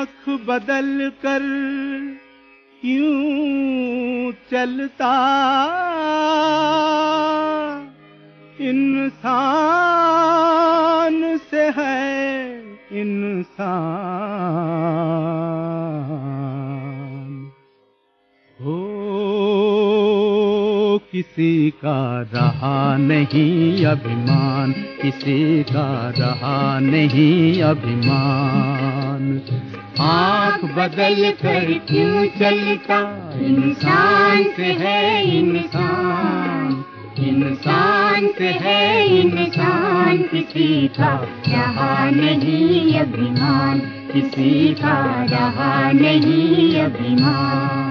आँख बदल कर यूं चलता इंसान से है इंसान। हो किसी का रहा नहीं अभिमान, किसी का रहा नहीं अभिमान। आँख बदल कर क्यों चलता इंसान से है इंसान, इंसान से है इंसान। किसी का रहा नहीं अभिमान, किसी का रहा नहीं अभिमान।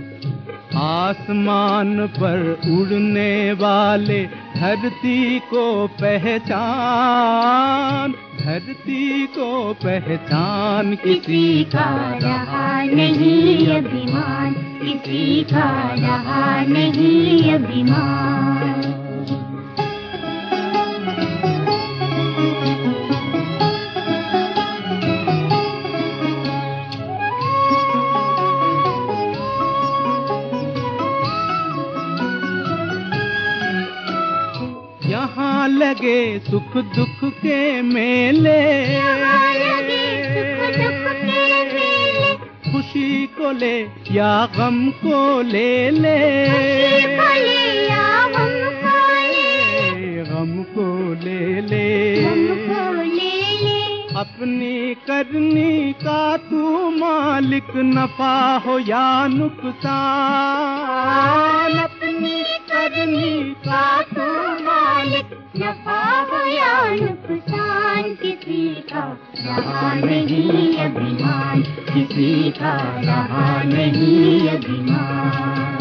आसमान पर उड़ने वाले धरती को पहचान, धरती को पहचान। किसी का रहा नहीं अभिमान, किसी का रहा नहीं अभिमान। यहाँ लगे सुख दुख के मेले, खुशी को ले या गम को ले ले, गम को ले ले। अपनी करनी का तू मालिक, नफा हो या नुकसान। अपनी करनी का तू मालिक, नफा हो या नुकसान। किसी का रहा नहीं अभिमान, किसी का रहा नहीं अभिमान।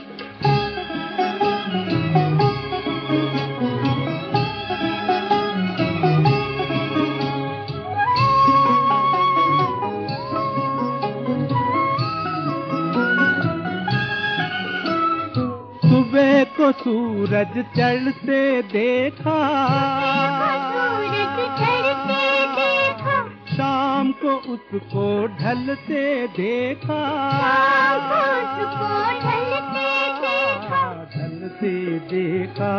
सुबह को सूरज चढ़ते देखा, शाम को उसको ढलते देखा, ढलते देखा।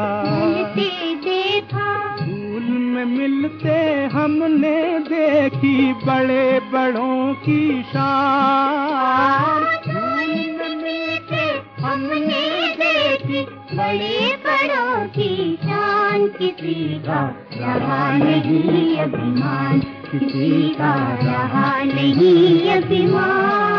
धूल में मिलते हमने देखी बड़े बड़ों की शान, धूल में मिलते हमने देखी बड़े बड़ों की शान। किसी का रहा नहीं अभिमान, किसी का रहा नहीं अभिमान।